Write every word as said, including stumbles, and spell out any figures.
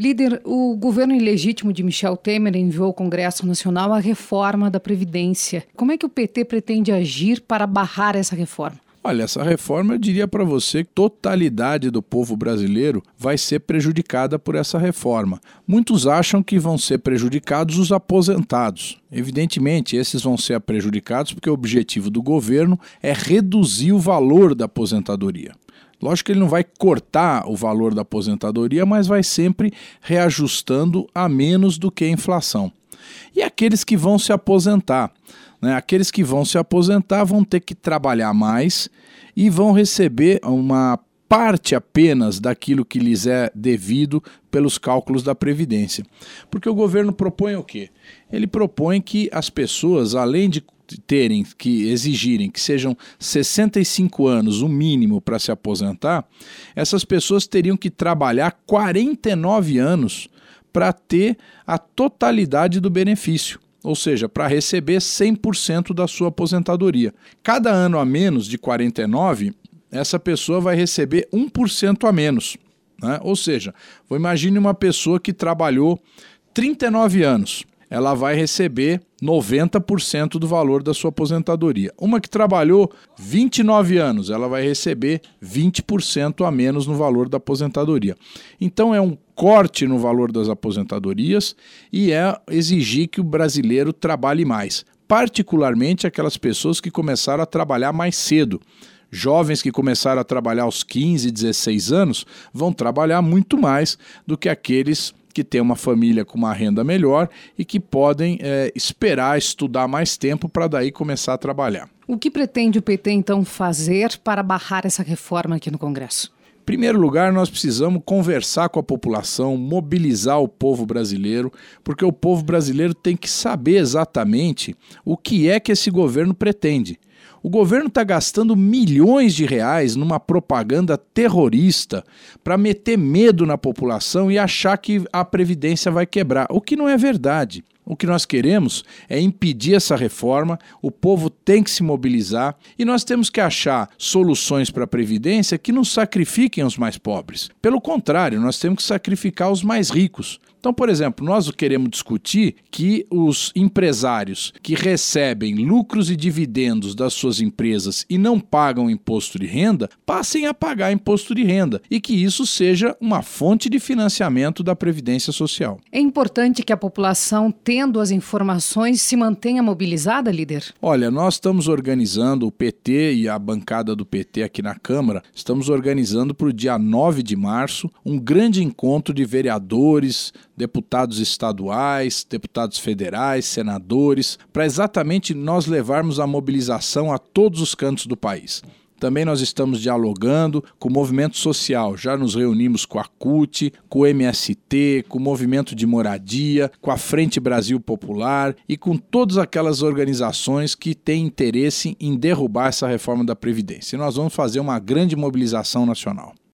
Líder, o governo ilegítimo de Michel Temer enviou ao Congresso Nacional a reforma da Previdência. Como é que o P T pretende agir para barrar essa reforma? Olha, essa reforma, eu diria para você que a totalidade do povo brasileiro vai ser prejudicada por essa reforma. Muitos acham que vão ser prejudicados os aposentados. Evidentemente, esses vão ser prejudicados porque o objetivo do governo é reduzir o valor da aposentadoria. Lógico que ele não vai cortar o valor da aposentadoria, mas vai sempre reajustando a menos do que a inflação. E aqueles que vão se aposentar? Né? Aqueles que vão se aposentar vão ter que trabalhar mais e vão receber uma parte apenas daquilo que lhes é devido pelos cálculos da Previdência. Porque o governo propõe o quê? Ele propõe que as pessoas, além de terem que exigirem que sejam sessenta e cinco anos o mínimo para se aposentar, essas pessoas teriam que trabalhar quarenta e nove anos para ter a totalidade do benefício, ou seja, para receber cem por cento da sua aposentadoria. Cada ano a menos de quarenta e nove, essa pessoa vai receber um por cento a menos, né? Ou seja, imagine uma pessoa que trabalhou trinta e nove anos, ela vai receber noventa por cento do valor da sua aposentadoria. Uma que trabalhou vinte e nove anos, ela vai receber vinte por cento a menos no valor da aposentadoria. Então é um corte no valor das aposentadorias e é exigir que o brasileiro trabalhe mais, particularmente aquelas pessoas que começaram a trabalhar mais cedo. Jovens que começaram a trabalhar aos quinze, dezesseis anos vão trabalhar muito mais do que aqueles que têm uma família com uma renda melhor e que podem é, esperar estudar mais tempo para daí começar a trabalhar. O que pretende o P T, então, fazer para barrar essa reforma aqui no Congresso? Em primeiro lugar, nós precisamos conversar com a população, mobilizar o povo brasileiro, porque o povo brasileiro tem que saber exatamente o que é que esse governo pretende. O governo está gastando milhões de reais numa propaganda terrorista para meter medo na população e achar que a Previdência vai quebrar, o que não é verdade. O que nós queremos é impedir essa reforma, o povo tem que se mobilizar e nós temos que achar soluções para a Previdência que não sacrifiquem os mais pobres. Pelo contrário, nós temos que sacrificar os mais ricos. Então, por exemplo, nós queremos discutir que os empresários que recebem lucros e dividendos das suas empresas e não pagam imposto de renda, passem a pagar imposto de renda e que isso seja uma fonte de financiamento da Previdência Social. É importante que a população, tendo as informações, se mantenha mobilizada, líder? Olha, nós estamos organizando, o P T e a bancada do P T aqui na Câmara, estamos organizando para o dia nove de março um grande encontro de vereadores, deputados estaduais, deputados federais, senadores, para exatamente nós levarmos a mobilização a todos os cantos do país. Também nós estamos dialogando com o movimento social, já nos reunimos com a C U T, com o M S T, com o Movimento de Moradia, com a Frente Brasil Popular e com todas aquelas organizações que têm interesse em derrubar essa reforma da Previdência. E nós vamos fazer uma grande mobilização nacional.